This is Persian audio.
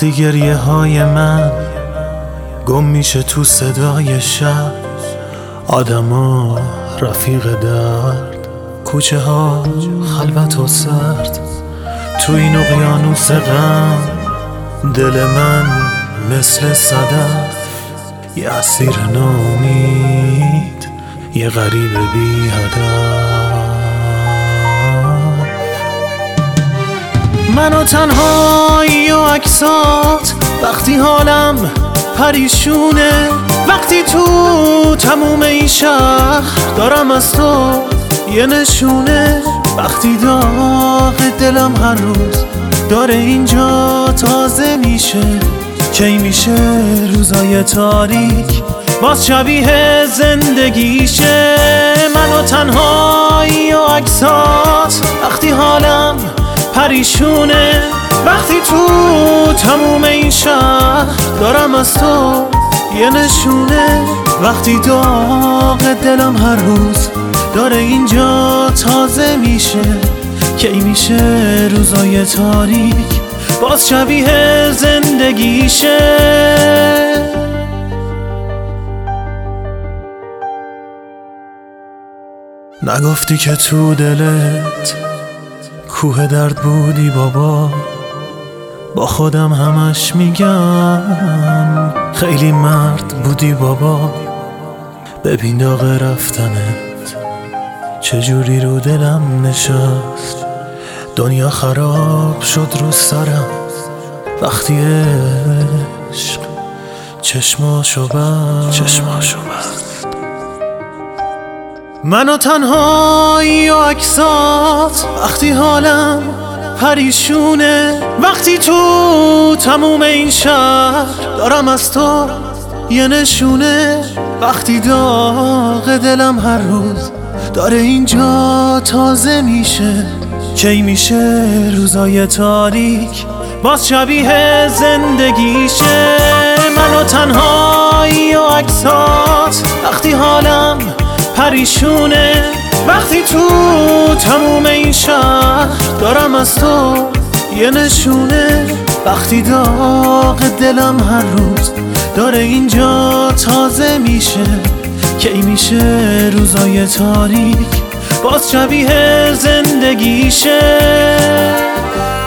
وقتی گریه های من گم میشه تو صدای شب، آدما رفیق درد، کوچه ها خلوت و سرد، تو این اقیانوس غم دل من مثل صدف، یه اسیر نامید، یه غریب بی هدف. من و تنهایی و عکسات وقتی حالم پریشونه، وقتی تو تموم این شهر دارم از تو یه نشونه، وقتی داغ دلم هر روز داره اینجا تازه میشه، کی میشه روزای تاریک باز شبیه زندگیشه. من و تنهایی و عکسات وقتی حالم پریشونه، وقتی تو تموم این شهر دارم از تو یه نشونه، وقتی داغ دلم هر روز داره اینجا تازه میشه، کی میشه روزای تاریک باز شبیه زندگیشه. نگفتی که تو دلت کوه درد بودی بابا، با خودم همش میگم خیلی مرد بودی بابا، ببین داغ رفتنت چجوری رو دلم نشست، دنیا خراب شد رو سرم وقتی عشق چشماشو بست. من و تنهایی و عکسات وقتی حالم پریشونه، وقتی تو تموم این شهر دارم از تو یه نشونه، وقتی داغ دلم هر روز داره اینجا تازه میشه، کی میشه روزای تاریک باز شبیه زندگیشه. من و تنهایی و عکسات وقتی حالم پریشونه، وقتی تو تموم این شهر دارم از تو یه نشونه، وقتی داغ دلم هر روز داره اینجا تازه میشه، کی میشه روزای تاریک باز شبیه زندگیشه.